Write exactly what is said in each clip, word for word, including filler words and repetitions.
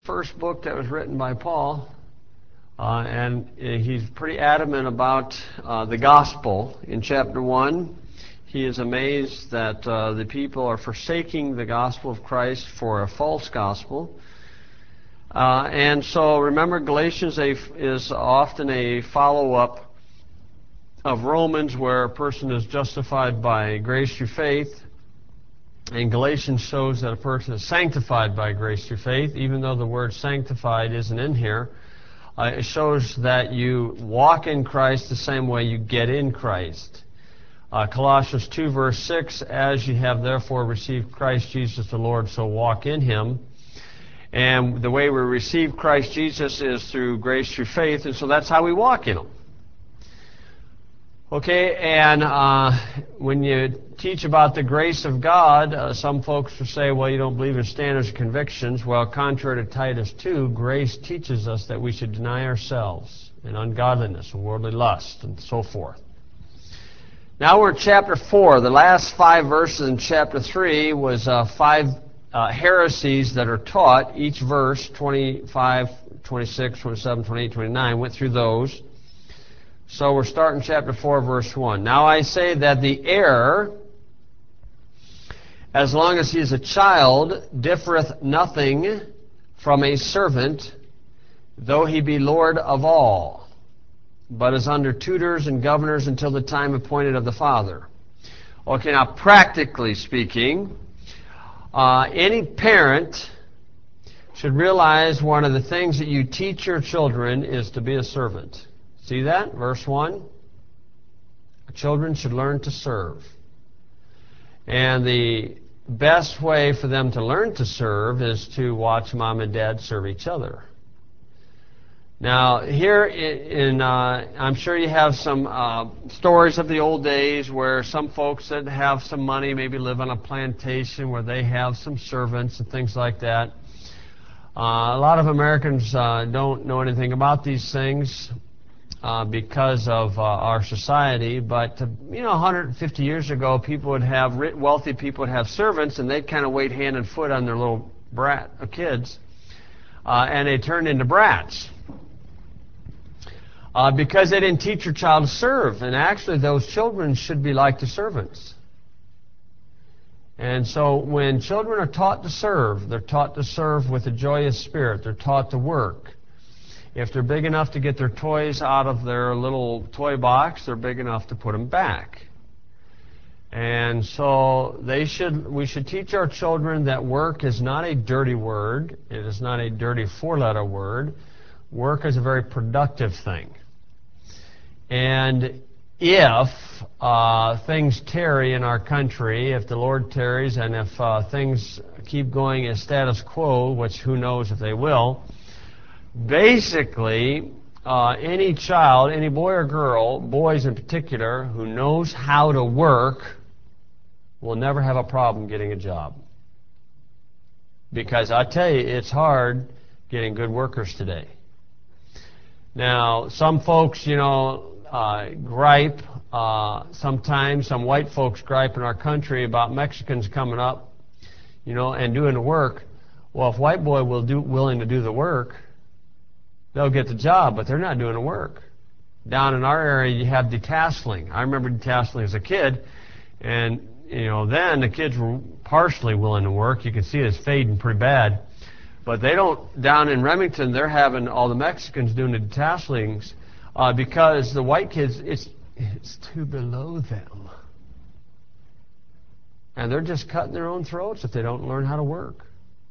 First book that was written by Paul, uh, and he's pretty adamant about uh, the gospel. In chapter one, he is amazed that uh, the people are forsaking the gospel of Christ for a false gospel. Uh, and so remember, Galatians is often a follow-up of Romans, where a person is justified by grace through faith. And Galatians shows that a person is sanctified by grace through faith, even though the word sanctified isn't in here. Uh, it shows that you walk in Christ the same way you get in Christ. Uh, Colossians two verse six, as you have therefore received Christ Jesus the Lord, so walk in Him. And the way we receive Christ Jesus is through grace through faith, and so that's how we walk in Him. Okay, and uh, when you teach about the grace of God, uh, some folks will say, well, you don't believe in standards of convictions. Well, contrary to Titus two, grace teaches us that we should deny ourselves and ungodliness and worldly lust and so forth. Now we're in chapter four. The last five verses in chapter three was uh, five uh, heresies that are taught. Each verse, twenty-five, twenty-six, twenty-seven, twenty-eight, twenty-nine, went through those. So we're starting chapter four, verse one. Now I say that the heir, as long as he is a child, differeth nothing from a servant, though he be Lord of all, but is under tutors and governors until the time appointed of the Father. Okay, now practically speaking, uh, any parent should realize one of the things that you teach your children is to be a servant. See that? Verse one. Children should learn to serve. And the best way for them to learn to serve is to watch mom and dad serve each other. Now, here in, uh, I'm sure you have some uh, stories of the old days where some folks that have some money maybe live on a plantation where they have some servants and things like that. Uh, a lot of Americans uh, don't know anything about these things. Uh, because of uh, our society, but uh, you know, one hundred fifty years ago, people would have wealthy people would have servants, and they'd kind of wait hand and foot on their little brat uh, kids, uh, and they turned into brats uh, because they didn't teach your child to serve. And actually, those children should be like the servants. And so, when children are taught to serve, they're taught to serve with a joyous spirit. They're taught to work. If they're big enough to get their toys out of their little toy box, they're big enough to put them back. And so they should, we should teach our children that work is not a dirty word. It is not a dirty four-letter word. Work is a very productive thing. And if uh, things tarry in our country, if the Lord tarries, and if uh, things keep going as status quo, which who knows if they will, basically, uh, any child, any boy or girl, boys in particular, who knows how to work will never have a problem getting a job. Because I tell you, it's hard getting good workers today. Now, some folks, you know, uh, gripe, uh, sometimes some white folks gripe in our country about Mexicans coming up, you know, and doing the work. Well, if white boy will do, willing to do the work, they'll get the job, but they're not doing the work. Down in our area, you have detasseling. I remember detasseling as a kid, and you know, then the kids were partially willing to work. You can see it's fading pretty bad. But they don't, down in Remington, they're having all the Mexicans doing the detaslings uh, because the white kids, it's, it's too below them. And they're just cutting their own throats if they don't learn how to work.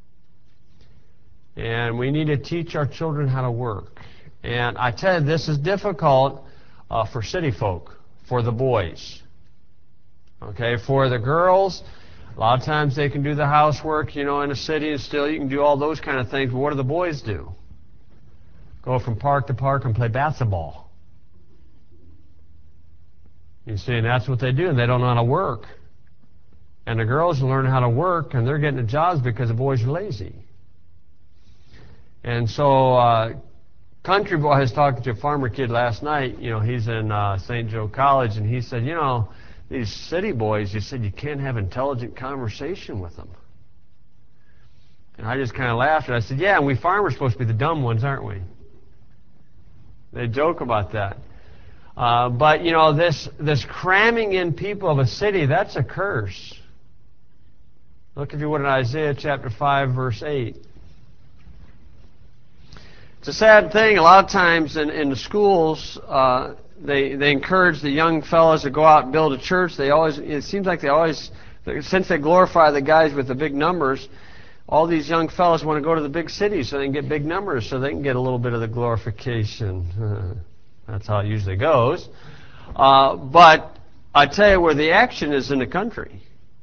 And we need to teach our children how to work. And I tell you, this is difficult uh, for city folk, for the boys. Okay, for the girls, a lot of times they can do the housework, you know, in a city, and still you can do all those kind of things. But what do the boys do? Go from park to park and play basketball. You see, and that's what they do, and they don't know how to work. And the girls learn how to work, and they're getting the jobs because the boys are lazy. And so, uh, country boy, I was talking to a farmer kid last night. You know, he's in uh, Saint Joe College, and he said, you know, these city boys, you said you can't have intelligent conversation with them. And I just kind of laughed, and I said, yeah, and we farmers are supposed to be the dumb ones, aren't we? They joke about that. Uh, but, you know, this, this cramming in people of a city, that's a curse. Look, if you would, at Isaiah chapter five, verse eight. It's a sad thing. A lot of times in, in the schools, uh, they, they encourage the young fellows to go out and build a church. They always, it seems like they always, since they glorify the guys with the big numbers, all these young fellows want to go to the big cities so they can get big numbers, so they can get a little bit of the glorification. That's how it usually goes. Uh, but I tell you where the action is in the country.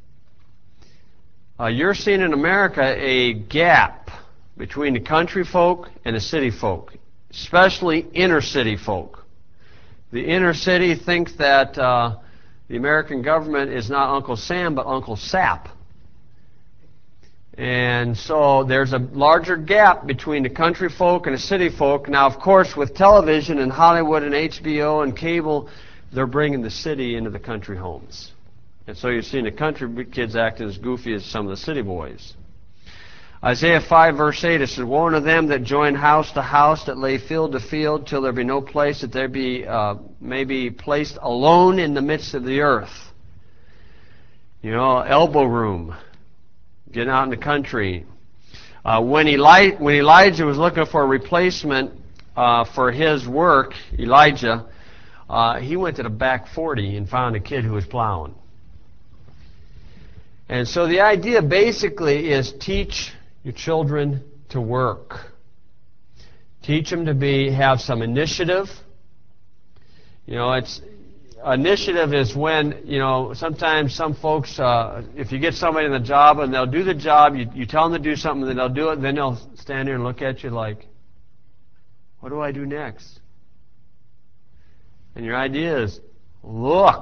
Uh, you're seeing in America a gap between the country folk and the city folk, especially inner city folk. The inner city thinks that uh, the American government is not Uncle Sam, but Uncle Sap. And so there's a larger gap between the country folk and the city folk. Now, of course, with television and Hollywood and H B O and cable, they're bringing the city into the country homes. And so you're seeing the country kids acting as goofy as some of the city boys. Isaiah five, verse eight, it says, woe unto them that join house to house, that lay field to field, till there be no place, that there be uh, may be placed alone in the midst of the earth. You know, elbow room. Getting out in the country. Uh, when, Eli- when Elijah was looking for a replacement uh, for his work, Elijah, uh, he went to the back forty and found a kid who was plowing. And so the idea basically is teach your children to work. Teach them to be have some initiative. You know, it's initiative is when, you know, sometimes some folks, uh, if you get somebody in the job and they'll do the job, you, you tell them to do something, then they'll do it, and then they'll stand there and look at you like, what do I do next? And your idea is, look.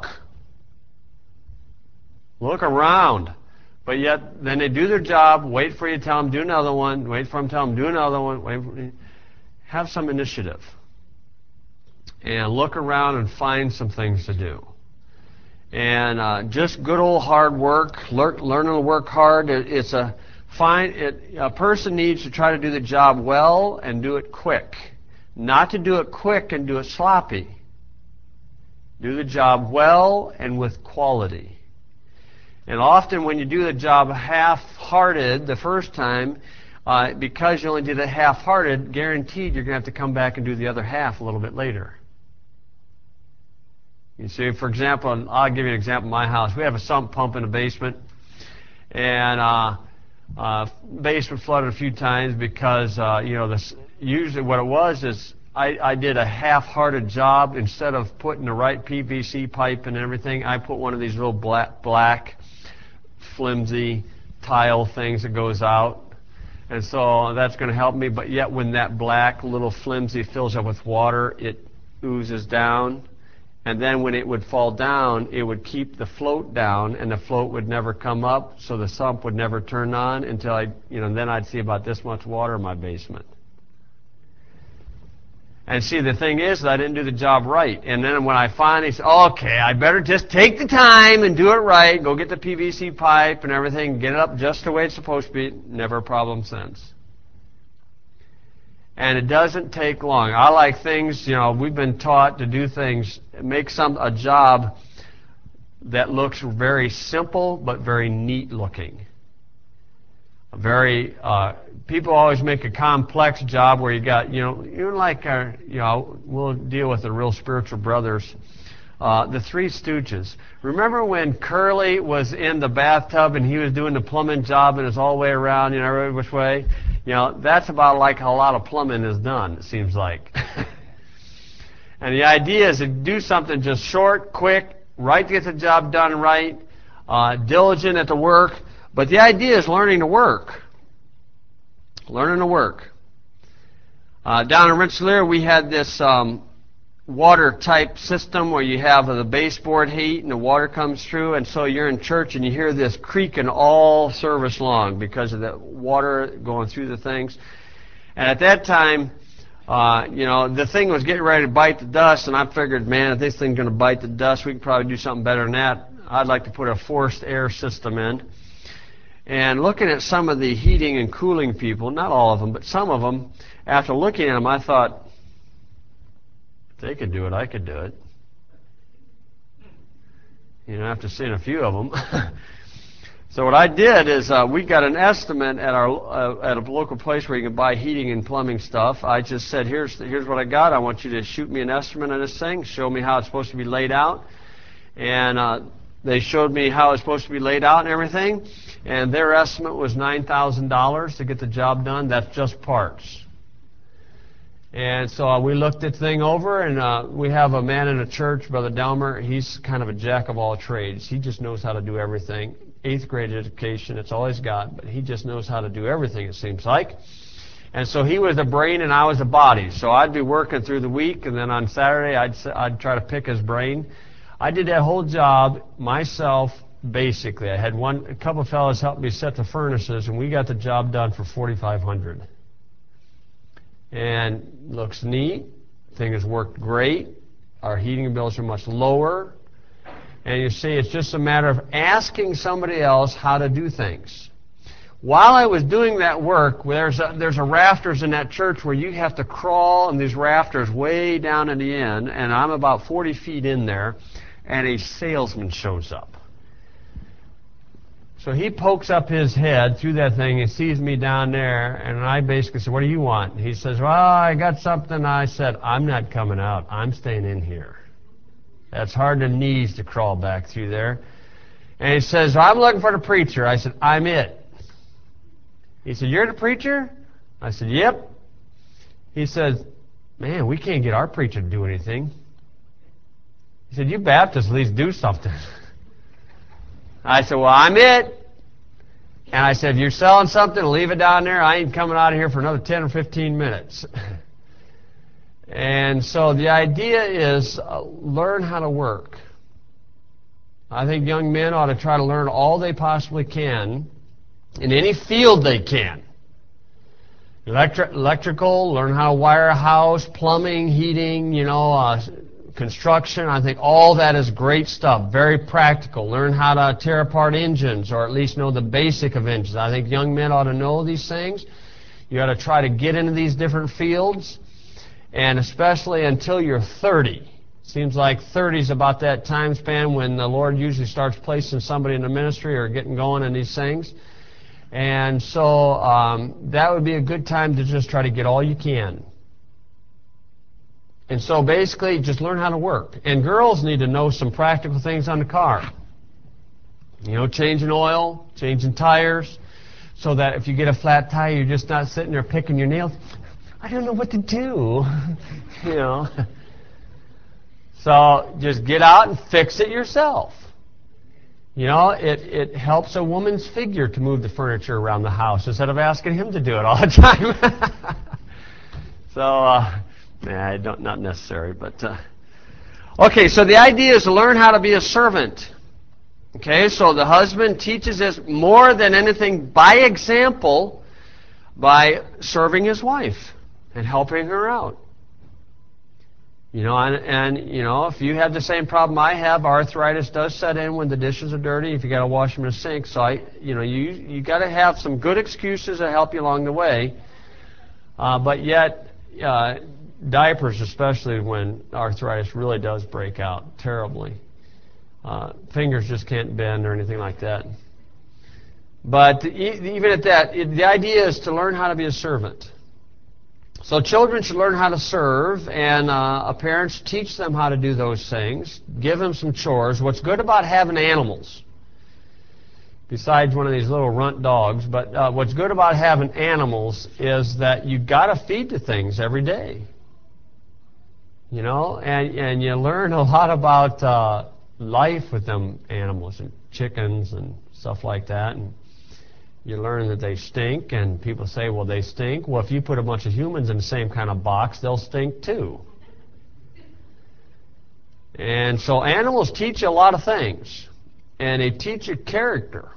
Look around. But yet, then they do their job, wait for you to tell them, do another one, wait for them to tell them, do another one, wait for you. Have some initiative. And look around and find some things to do. And uh, just good old hard work, learn, learning to work hard. It, it's a fine. It, a person needs to try to do the job well and do it quick, not to do it quick and do it sloppy. Do the job well and with quality. And often when you do the job half-hearted the first time, uh, because you only did it half-hearted, guaranteed you're going to have to come back and do the other half a little bit later. You see, for example, I'll give you an example in my house. We have a sump pump in the basement, and uh, uh, basement flooded a few times because, uh, you know, this, usually what it was is I, I did a half-hearted job. Instead of putting the right P V C pipe and everything, I put one of these little black, black flimsy tile things that goes out. And so that's going to help me. But yet when that black little flimsy fills up with water, it oozes down. And then when it would fall down, it would keep the float down, and the float would never come up, so the sump would never turn on until I, you know, then I'd see about this much water in my basement. And see, the thing is that I didn't do the job right. And then when I finally said, okay, I better just take the time and do it right, go get the P V C pipe and everything, get it up just the way it's supposed to be, never a problem since. And it doesn't take long. I like things, you know, we've been taught to do things, make some a job that looks very simple but very neat looking. A very, uh, people always make a complex job where you got, you know, even like our, you know, we'll deal with the real spiritual brothers. Uh, the Three Stooges. Remember when Curly was in the bathtub and he was doing the plumbing job and it's all the way around, you know, every which way? You know, that's about like how a lot of plumbing is done, it seems like. And the idea is to do something just short, quick, right to get the job done right, uh, diligent at the work. But the idea is learning to work. Learning to work. Uh, down in Rensselaer, we had this um, water-type system where you have the baseboard heat and the water comes through, and so you're in church and you hear this creaking all service long because of the water going through the things. And at that time, uh, you know, the thing was getting ready to bite the dust, and I figured, man, if this thing's going to bite the dust, we could probably do something better than that. I'd like to put a forced air system in. And looking at some of the heating and cooling people, not all of them, but some of them, after looking at them, I thought, if they could do it, I could do it. You know, after seeing a few of them. So what I did is uh, we got an estimate at our uh, at a local place where you can buy heating and plumbing stuff. I just said, here's here's what I got. I want you to shoot me an estimate on this thing, show me how it's supposed to be laid out. And uh, they showed me how it's supposed to be laid out and everything. And their estimate was nine thousand dollars to get the job done. That's just parts. And so uh, we looked the thing over, and uh, we have a man in a church, Brother Delmer. He's kind of a jack of all trades. He just knows how to do everything. Eighth grade education, that's all he's got, but he just knows how to do everything, it seems like. And so he was the brain and I was the body. So I'd be working through the week, and then on Saturday I'd, I'd try to pick his brain. I did that whole job myself, basically. I had one, a couple of fellows help me set the furnaces, and we got the job done for forty-five hundred dollars. And looks neat. Thing has worked great. Our heating bills are much lower. And you see, it's just a matter of asking somebody else how to do things. While I was doing that work, there's a, there's a rafters in that church where you have to crawl in these rafters way down in the end, and I'm about forty feet in there, and a salesman shows up. So he pokes up his head through that thing and sees me down there, and I basically said, what do you want? And he says, well, I got something. I said, I'm not coming out. I'm staying in here. That's hard to knees to crawl back through there. And he says, well, I'm looking for the preacher. I said, I'm it. He said, you're the preacher? I said, yep. He says, man, we can't get our preacher to do anything. He said, you Baptists at least do something. I said, well, I'm it. And I said, if you're selling something, leave it down there. I ain't coming out of here for another ten or fifteen minutes. And so the idea is uh, learn how to work. I think young men ought to try to learn all they possibly can in any field they can. Electri- electrical, learn how to wire a house, plumbing, heating, you know, uh, construction. I think all that is great stuff, very practical. Learn how to tear apart engines, or at least know the basic of engines. I think young men ought to know these things. You ought to try to get into these different fields. And especially until you're thirty. Seems like thirty is about that time span when the Lord usually starts placing somebody in the ministry or getting going in these things. And so um, that would be a good time to just try to get all you can. And so basically just learn how to work. And girls need to know some practical things on the car. You know, changing oil, changing tires, so that if you get a flat tire, you're just not sitting there picking your nails. I don't know what to do, you know. So just get out and fix it yourself. You know, it, it helps a woman's figure to move the furniture around the house instead of asking him to do it all the time. So, uh, nah, I don't, not necessary, but... Uh, okay, so the idea is to learn how to be a servant. Okay, so the husband teaches us more than anything by example by serving his wife and helping her out. You know, and, and, you know, if you have the same problem I have, arthritis does set in when the dishes are dirty, if you got to wash them in the sink. So, I, you know, you you got to have some good excuses to help you along the way. Uh, but yet, uh, diapers, especially when arthritis really does break out terribly. Uh, fingers just can't bend or anything like that. But e- even at that, it, the idea is to learn how to be a servant. So children should learn how to serve, and uh, parents teach them how to do those things. Give them some chores. What's good about having animals, besides one of these little runt dogs, but uh, what's good about having animals is that you got to feed the things every day. You know, and, and you learn a lot about uh, life with them animals, and chickens and stuff like that. And you learn that they stink, and people say, well, they stink. Well, if you put a bunch of humans in the same kind of box, they'll stink too. And so animals teach you a lot of things, and they teach you character.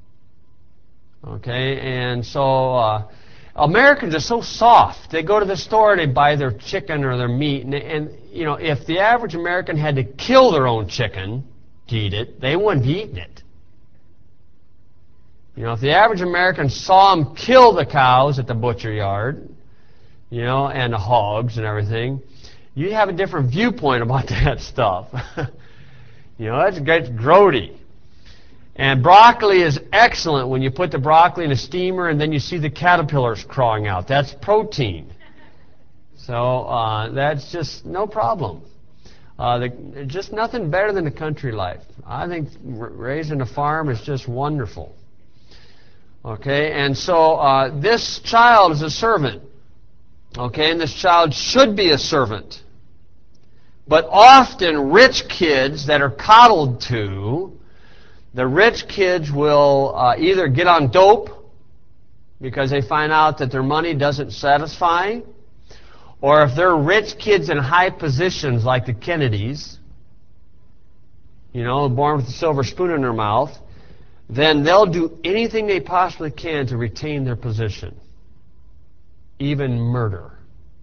Okay, and so uh, Americans are so soft. They go to the store and they buy their chicken or their meat, and, and you know, if the average American had to kill their own chicken to eat it, they wouldn't be eating it. You know, if the average American saw them kill the cows at the butcher yard, you know, and the hogs and everything, you have a different viewpoint about that stuff. You know, that's, that's grody. And broccoli is excellent when you put the broccoli in a steamer and then you see the caterpillars crawling out. That's protein. So uh, that's just no problem. Uh, the, just nothing better than the country life. I think r raising a farm is just wonderful. Okay, and so uh, this child is a servant. Okay, and this child should be a servant. But often rich kids that are coddled to, the rich kids will uh, either get on dope because they find out that their money doesn't satisfy, or if they're rich kids in high positions like the Kennedys, you know, born with a silver spoon in their mouth, then they'll do anything they possibly can to retain their position, even murder.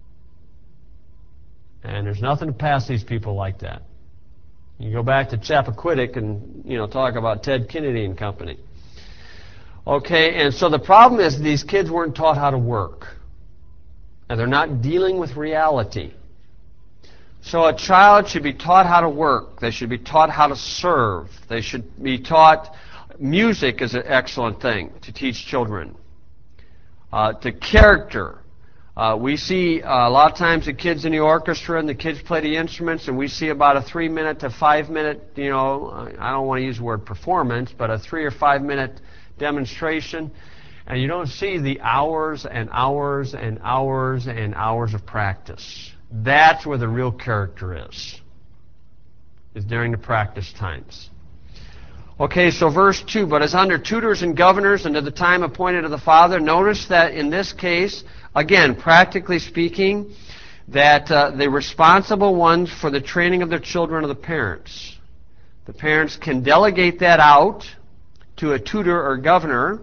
And there's nothing to pass these people like that. You go back to Chappaquiddick and, you know, talk about Ted Kennedy and company. Okay, and so the problem is these kids weren't taught how to work. And they're not dealing with reality. So a child should be taught how to work. They should be taught how to serve. They should be taught music is an excellent thing to teach children. Uh, to character. Uh, we see uh, a lot of times the kids in the orchestra and the kids play the instruments, and we see about a three minute to five minute, you know, I don't want to use the word performance, but a three or five minute demonstration, and you don't see the hours and hours and hours and hours of practice. That's where the real character is, is during the practice times. Okay, so verse two, but as under tutors and governors unto the time appointed of the Father. Notice that in this case, again, practically speaking, that uh, the responsible ones for the training of their children are the parents. The parents can delegate that out to a tutor or governor,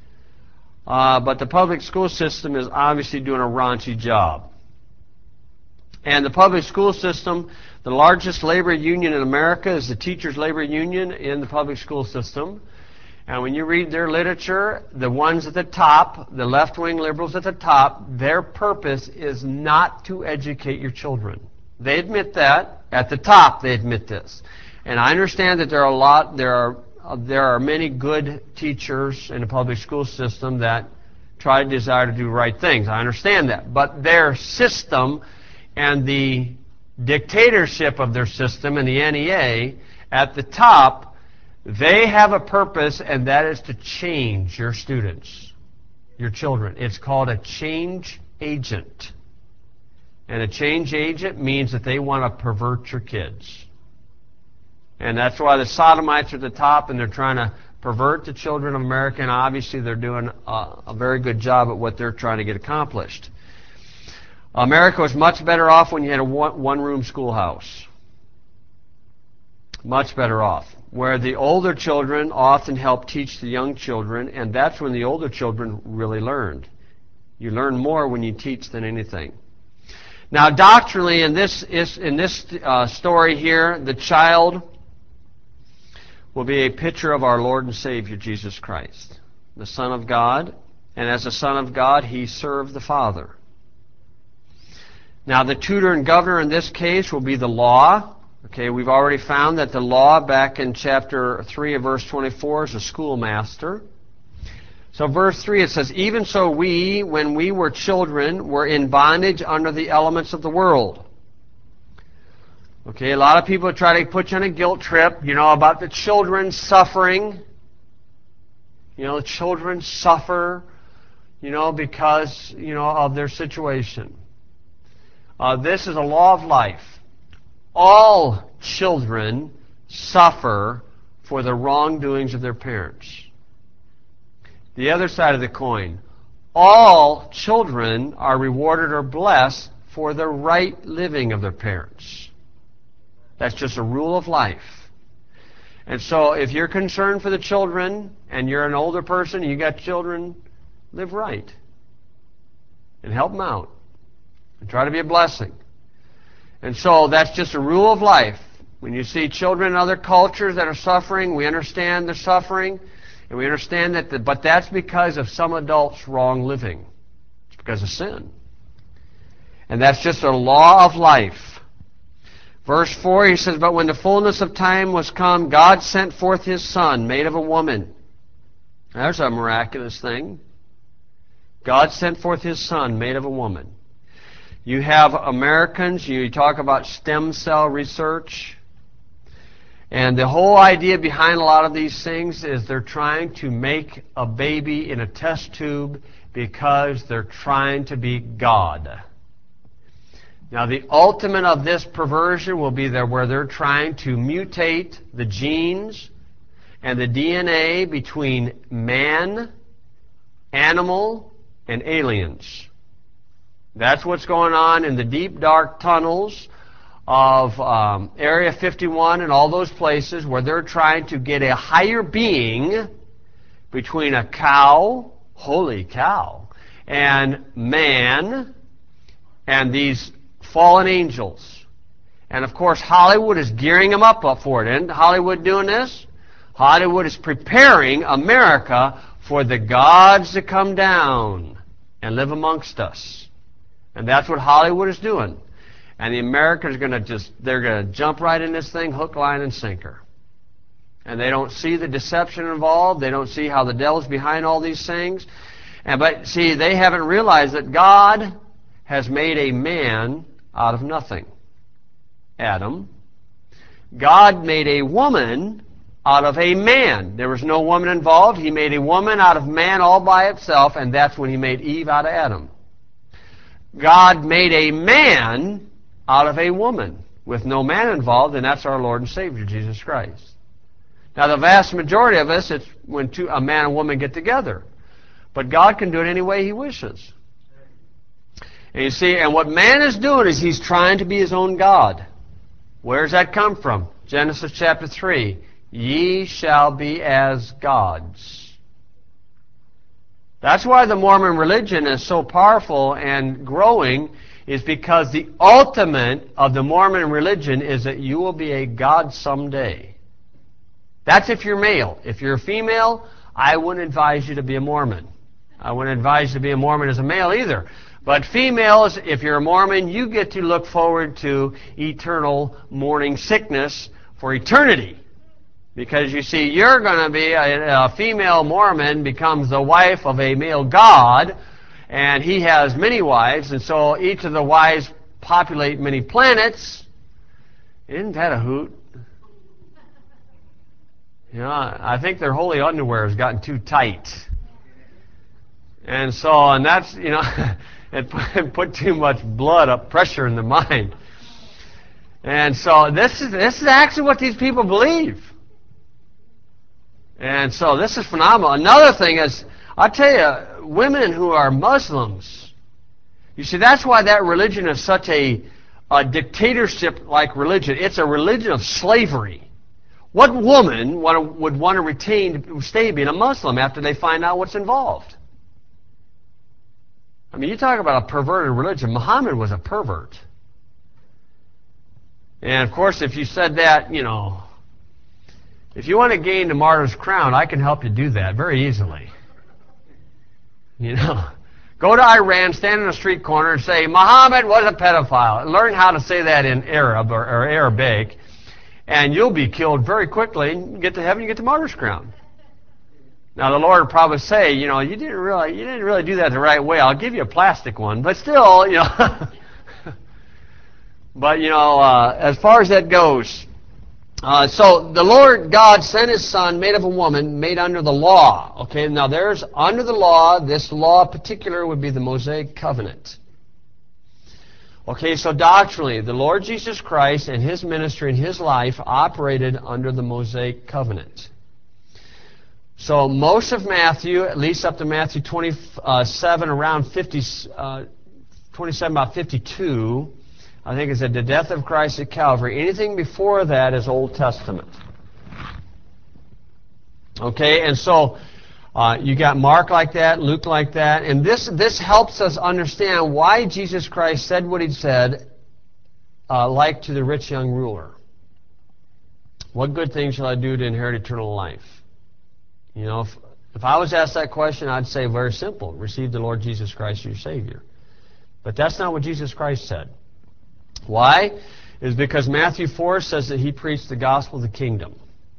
uh, but the public school system is obviously doing a raunchy job. And the public school system, the largest labor union in America is the teachers' labor union in the public school system. And when you read their literature, the ones at the top, the left-wing liberals at the top, their purpose is not to educate your children. They admit that. At the top, they admit this. And I understand that there are a lot, there are, uh, there are many good teachers in the public school system that try to desire to do right things. I understand that. But their system and the dictatorship of their system and the N E A at the top, they have a purpose, and that is to change your students, your children. It's called a change agent. And a change agent means that they want to pervert your kids. And that's why the sodomites are at the top, and they're trying to pervert the children of America, and obviously they're doing a, a very good job at what they're trying to get accomplished. America was much better off when you had a one-room schoolhouse. Much better off. Where the older children often help teach the young children, and that's when the older children really learned. You learn more when you teach than anything. Now, doctrinally, in this, in this uh, story here, the child will be a picture of our Lord and Savior, Jesus Christ, the Son of God, and as a Son of God, He served the Father. Now, the tutor and governor in this case will be the law. Okay, we've already found that the law back in chapter three of verse twenty-four is a schoolmaster. So verse three, it says, even so we, when we were children, were in bondage under the elements of the world. Okay, a lot of people try to put you on a guilt trip, you know, about the children suffering. You know, the children suffer, you know, because, you know, of their situation. Uh, this is a law of life. All children suffer for the wrongdoings of their parents. The other side of the coin, all children are rewarded or blessed for the right living of their parents. That's just a rule of life. And so if you're concerned for the children and you're an older person and you got children, live right and help them out and try to be a blessing. And so that's just a rule of life. When you see children in other cultures that are suffering, we understand they're suffering. And we understand that, the, but that's because of some adults' wrong living. It's because of sin. And that's just a law of life. Verse four, he says, "But when the fullness of time was come, God sent forth His Son, made of a woman." There's a miraculous thing. God sent forth His Son, made of a woman. You have Americans, you talk about stem cell research. And the whole idea behind a lot of these things is they're trying to make a baby in a test tube because they're trying to be God. Now, the ultimate of this perversion will be there where they're trying to mutate the genes and the D N A between man, animal, and aliens. That's what's going on in the deep, dark tunnels of um, Area fifty-one and all those places where they're trying to get a higher being between a cow, holy cow, and man, and these fallen angels. And of course, Hollywood is gearing them up, up for it. Isn't Hollywood doing this? Hollywood is preparing America for the gods to come down and live amongst us. And that's what Hollywood is doing. And the Americans are going to just, they're going to jump right in this thing, hook, line, and sinker. And they don't see the deception involved. They don't see how the devil's behind all these things. And but see, they haven't realized that God has made a man out of nothing. Adam. God made a woman out of a man. There was no woman involved. He made a woman out of man all by itself, and that's when He made Eve out of Adam. God made a man out of a woman with no man involved, and that's our Lord and Savior, Jesus Christ. Now, the vast majority of us, it's when two, a man and woman get together. But God can do it any way He wishes. And you see, and what man is doing is he's trying to be his own God. Where does that come from? Genesis chapter three. Ye shall be as gods. That's why the Mormon religion is so powerful and growing, is because the ultimate of the Mormon religion is that you will be a god someday. That's if you're male. If you're a female, I wouldn't advise you to be a Mormon. I wouldn't advise you to be a Mormon as a male either. But females, if you're a Mormon, you get to look forward to eternal morning sickness for eternity. Because you see, you're going to be, a, a female Mormon becomes the wife of a male god, and he has many wives, and so each of the wives populate many planets. Isn't that a hoot? You know, I think their holy underwear has gotten too tight. And so, and that's, you know, it put too much blood up, pressure in the mind. And so this is, this is actually what these people believe. And so this is phenomenal. Another thing is, I'll tell you, women who are Muslims, you see, that's why that religion is such a, a dictatorship-like religion. It's a religion of slavery. What woman would want to retain, stay being a Muslim after they find out what's involved? I mean, you talk about a perverted religion. Muhammad was a pervert. And, of course, if you said that, you know, if you want to gain the martyr's crown, I can help you do that very easily. You know, go to Iran, stand in a street corner and say, Muhammad was a pedophile. Learn how to say that in Arab or, or Arabic, and you'll be killed very quickly. And get to heaven, you get the martyr's crown. Now, the Lord will probably say, you know, you didn't really, you didn't really do that the right way. I'll give you a plastic one, but still, you know. But, you know, uh, as far as that goes, uh, so the Lord God sent His Son, made of a woman, made under the law. Okay, now there's under the law, this law in particular would be the Mosaic covenant. Okay, so doctrinally, the Lord Jesus Christ and His ministry and His life operated under the Mosaic covenant. So most of Matthew, at least up to Matthew twenty-seven, around fifty, uh, twenty-seven, about fifty-two, I think is at the death of Christ at Calvary. Anything before that is Old Testament. Okay, and so uh, you got Mark like that, Luke like that, and this this helps us understand why Jesus Christ said what He said, uh, like to the rich young ruler. What good thing shall I do to inherit eternal life? You know, if, if I was asked that question, I'd say very simple, receive the Lord Jesus Christ as your Savior. But that's not what Jesus Christ said. Why? Is because Matthew four says that he preached the gospel of the kingdom.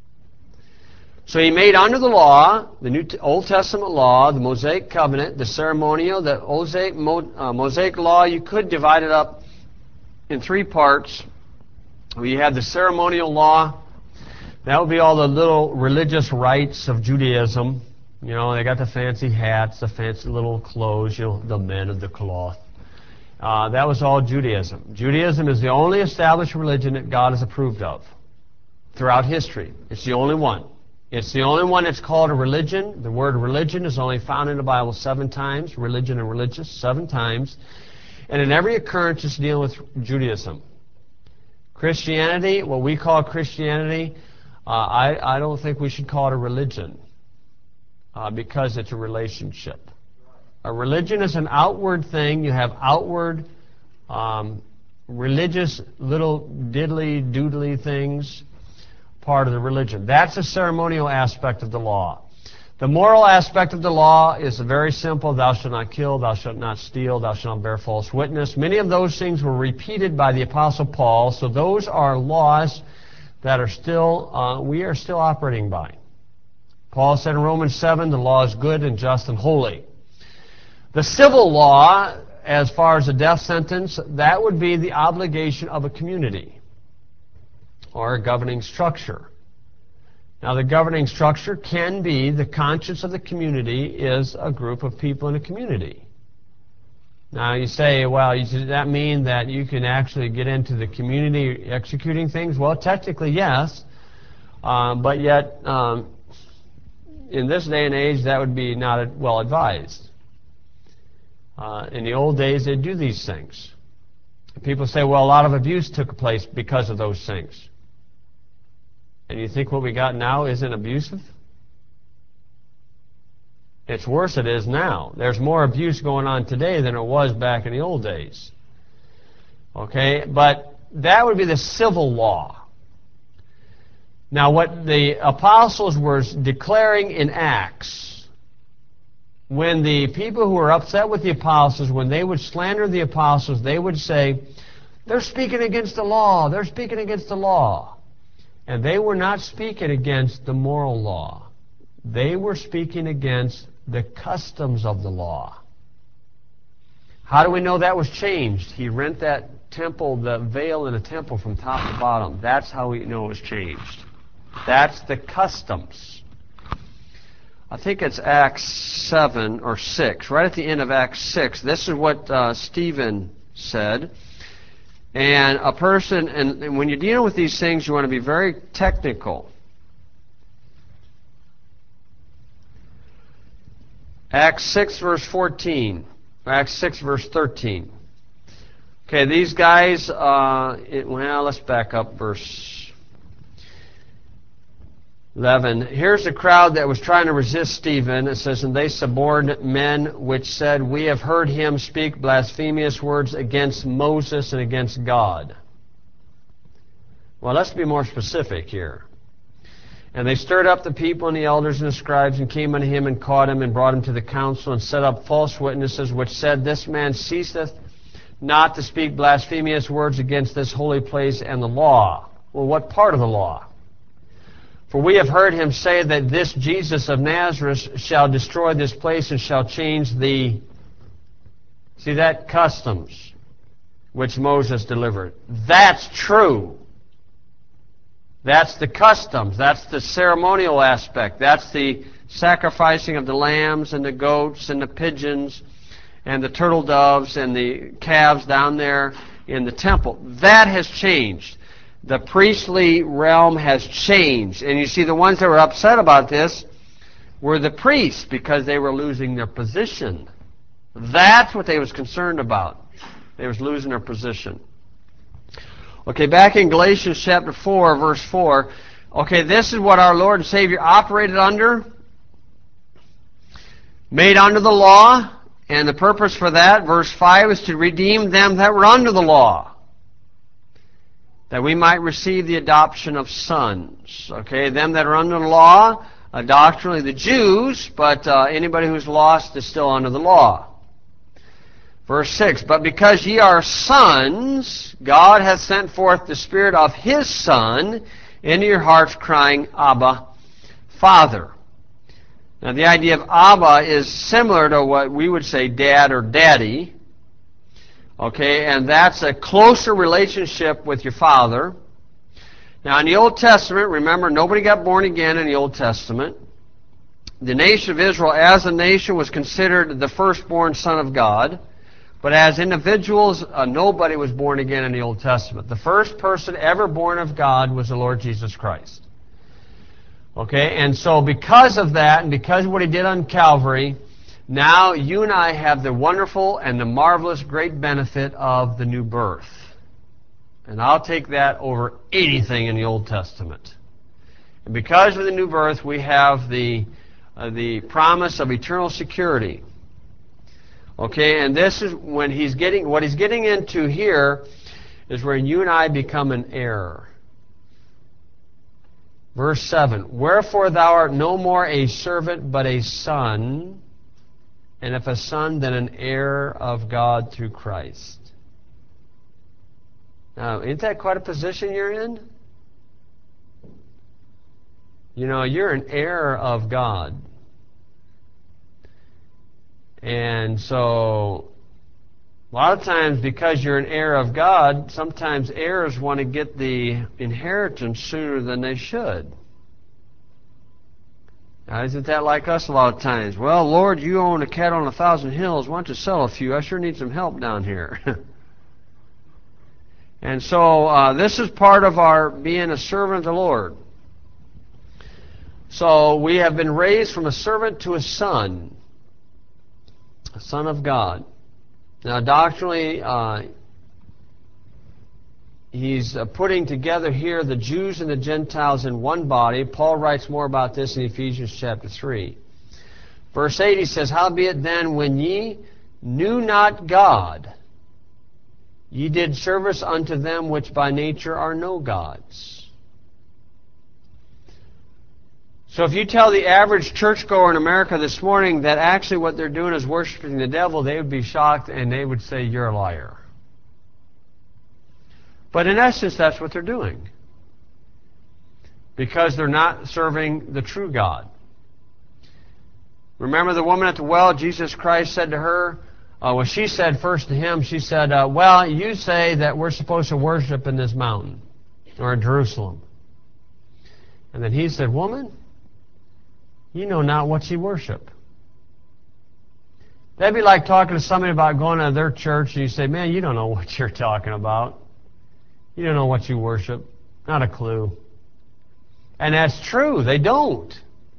So he made under the law, the New Old Testament law, the Mosaic covenant, the ceremonial, the Mosaic, uh, Mosaic law. You could divide it up in three parts. We have the ceremonial law. That would be all the little religious rites of Judaism. You know, they got the fancy hats, the fancy little clothes, you know, the men of the cloth. Uh, that was all Judaism. Judaism is the only established religion that God has approved of throughout history. It's the only one. It's the only one that's called a religion. The word religion is only found in the Bible seven times. Religion and religious, seven times. And in every occurrence, it's dealing with Judaism. Christianity, what we call Christianity, uh, I, I don't think we should call it a religion uh, because it's a relationship. A religion is an outward thing. You have outward um, religious little diddly doodly things, part of the religion. That's the ceremonial aspect of the law. The moral aspect of the law is very simple. Thou shalt not kill, thou shalt not steal, thou shalt not bear false witness. Many of those things were repeated by the Apostle Paul, so those are laws that are still, uh, we are still operating by. Paul said in Romans seven, the law is good and just and holy. The civil law, as far as a death sentence, that would be the obligation of a community or a governing structure. Now, the governing structure can be the conscience of the community is a group of people in a community. Now, you say, well, does that mean that you can actually get into the community executing things? Well, technically, yes. Um, but yet, um, in this day and age, that would be not well advised. Uh, in the old days, they'd do these things. People say, well, a lot of abuse took place because of those things. And you think what we got now isn't abusive? It's worse it is now. There's more abuse going on today than it was back in the old days. Okay? But that would be the civil law. Now, what the apostles were declaring in Acts, when the people who were upset with the apostles, when they would slander the apostles, they would say, they're speaking against the law, they're speaking against the law. And they were not speaking against the moral law. They were speaking against the customs of the law. How do we know that was changed? He rent that temple, the veil in the temple from top to bottom. That's how we know it was changed. That's the customs. I think it's Acts seven or six. Right at the end of Acts six, this is what uh, Stephen said. And a person, and, and when you're dealing with these things, you want to be very technical. Acts six, verse fourteen. Acts six, verse thirteen. Okay, these guys, uh, it, well, let's back up verse eleven. Here's a crowd that was trying to resist Stephen. It says, and they suborned men which said, we have heard him speak blasphemous words against Moses and against God. Well, let's be more specific here. And they stirred up the people and the elders and the scribes and came unto him and caught him and brought him to the council and set up false witnesses which said, this man ceaseth not to speak blasphemous words against this holy place and the law. Well, what part of the law? For we have heard him say that this Jesus of Nazareth shall destroy this place and shall change the, see that, customs which Moses delivered. That's true. That's the customs. That's the ceremonial aspect. That's the sacrificing of the lambs and the goats and the pigeons and the turtle doves and the calves down there in the temple. That has changed. The priestly realm has changed. And you see, the ones that were upset about this were the priests because they were losing their position. That's what they was concerned about. They was losing their position. Okay, back in Galatians chapter four, verse four. Okay, this is what our Lord and Savior operated under. Made under the law. And the purpose for that, verse five, is to redeem them that were under the law, that we might receive the adoption of sons. Okay, them that are under the law, Uh, doctrinally the Jews, but uh, anybody who's lost is still under the law. Verse six, but because ye are sons, God hath sent forth the Spirit of His Son into your hearts, crying, Abba, Father. Now the idea of Abba is similar to what we would say dad or daddy. Okay, and that's a closer relationship with your father. Now in the Old Testament, remember, nobody got born again in the Old Testament. The nation of Israel as a nation was considered the firstborn son of God. But as individuals, uh, nobody was born again in the Old Testament. The first person ever born of God was the Lord Jesus Christ. Okay, and so because of that, and because of what He did on Calvary, now you and I have the wonderful and the marvelous great benefit of the new birth. And I'll take that over anything in the Old Testament. And because of the new birth, we have the, uh, the promise of eternal security. Okay, and this is when he's getting, what he's getting into here is when you and I become an heir. Verse seven, wherefore thou art no more a servant, but a son, and if a son, then an heir of God through Christ. Now, isn't that quite a position you're in? You know, you're an heir of God. And so, a lot of times, because you're an heir of God, sometimes heirs want to get the inheritance sooner than they should. Now, isn't that like us a lot of times? Well, Lord, you own a cattle on a thousand hills. Why don't you sell a few? I sure need some help down here. And so, uh, this is part of our being a servant of the Lord. So, we have been raised from a servant to a son. A son of God. Now, doctrinally, uh, he's uh, putting together here the Jews and the Gentiles in one body. Paul writes more about this in Ephesians chapter three. Verse eight, he says, howbeit then, when ye knew not God, ye did service unto them which by nature are no gods. So if you tell the average churchgoer in America this morning that actually what they're doing is worshiping the devil, they would be shocked and they would say, you're a liar. But in essence, that's what they're doing. Because they're not serving the true God. Remember the woman at the well, Jesus Christ said to her, uh, well, she said first to him, she said, uh, well, you say that we're supposed to worship in this mountain, or in Jerusalem. And then he said, woman, you know not what ye worship. That'd be like talking to somebody about going to their church and you say, man, you don't know what you're talking about. You don't know what you worship. Not a clue. And that's true. They don't.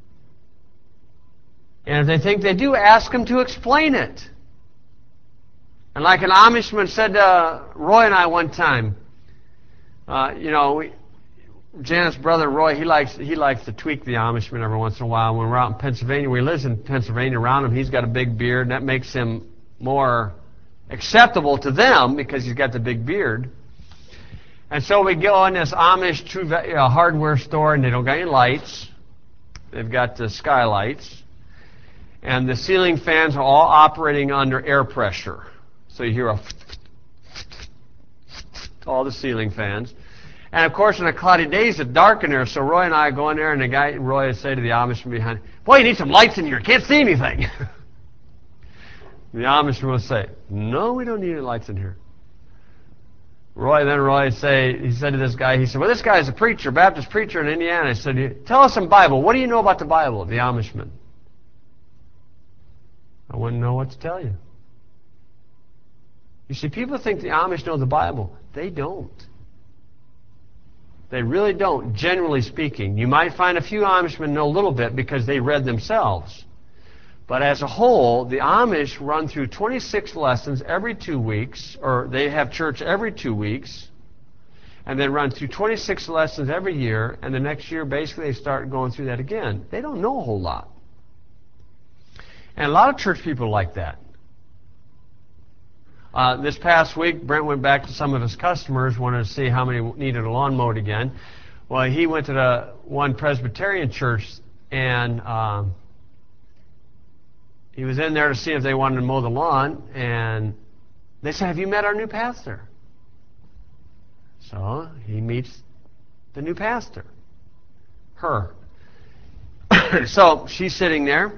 And if they think they do, ask them to explain it. And like an Amishman said to Roy and I one time, uh, you know, we, Janet's brother Roy, he likes he likes to tweak the Amishman every once in a while. When we're out in Pennsylvania, we live in Pennsylvania around him. He's got a big beard, and that makes him more acceptable to them because he's got the big beard. And so we go in this Amish true uh, hardware store, and they don't got any lights. They've got the skylights, and the ceiling fans are all operating under air pressure. So you hear a all the ceiling fans. And of course, in a cloudy day, it's dark in there. So Roy and I go in there, and the guy, Roy, would say to the Amish from behind, boy, you need some lights in here. Can't see anything. The Amish will say, no, we don't need any lights in here. Roy, then Roy say, he said to this guy, he said, well, this guy's a preacher, Baptist preacher in Indiana. I said, tell us some Bible. What do you know about the Bible? The Amishman. I wouldn't know what to tell you. You see, people think the Amish know the Bible. They don't. They really don't, generally speaking. You might find a few Amishmen know a little bit because they read themselves. But as a whole, the Amish run through twenty-six lessons every two weeks, or they have church every two weeks, and then run through twenty-six lessons every year, and the next year basically they start going through that again. They don't know a whole lot. And a lot of church people are like that. Uh, this past week, Brent went back to some of his customers, wanted to see how many needed a lawn mowed again. Well, he went to the one Presbyterian church And um, he was in there to see if they wanted to mow the lawn, and they said, "Have you met our new pastor?" So he meets the new pastor, her. So she's sitting there,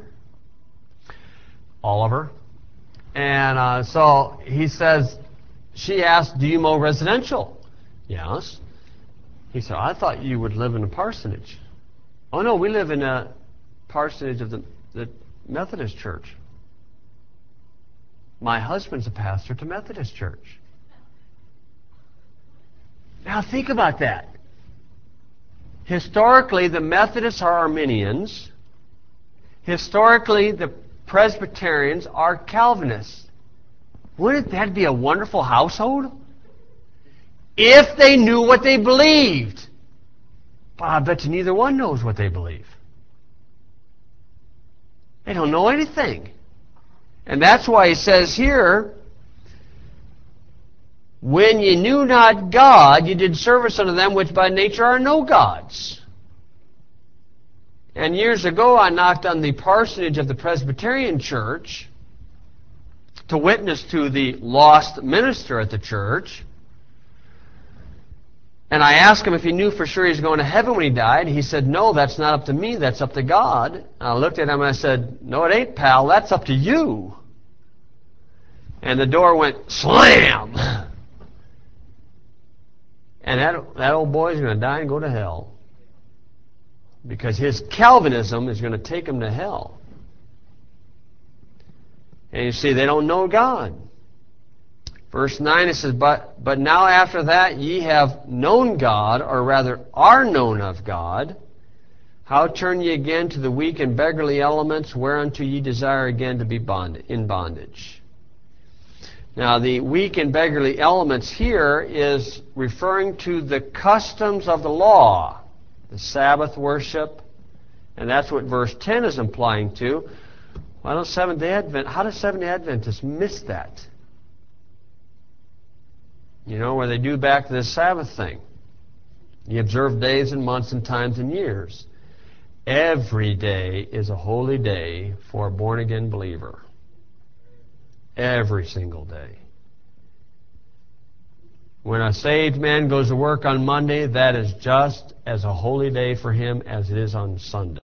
Oliver, and uh, so he says, she asked, "Do you mow residential?" "Yes." He said, "I thought you would live in a parsonage." "Oh no, we live in a parsonage of the, the Methodist Church." "My husband's a pastor to Methodist Church." Now think about that. Historically, the Methodists are Arminians. Historically, the Presbyterians are Calvinists. Wouldn't that be a wonderful household? If they knew what they believed. But I bet you neither one knows what they believe. They don't know anything. And that's why he says here, when ye knew not God, ye did service unto them which by nature are no gods. And years ago I knocked on the parsonage of the Presbyterian Church to witness to the lost minister at the church. And I asked him if he knew for sure he was going to heaven when he died. He said, "No, that's not up to me, that's up to God." And I looked at him and I said, "No, it ain't, pal, that's up to you." And the door went slam. And that, that old boy's going to die and go to hell. Because his Calvinism is going to take him to hell. And you see, they don't know God. Verse nine, it says, but, but now after that ye have known God, or rather are known of God. How turn ye again to the weak and beggarly elements, whereunto ye desire again to be bond in bondage? Now, the weak and beggarly elements here is referring to the customs of the law, the Sabbath worship, and that's what verse ten is implying to. Why don't Seventh-day Advent, how does Seventh-day Adventists miss that? You know, where they do back to the Sabbath thing. You observe days and months and times and years. Every day is a holy day for a born-again believer. Every single day. When a saved man goes to work on Monday, that is just as a holy day for him as it is on Sunday.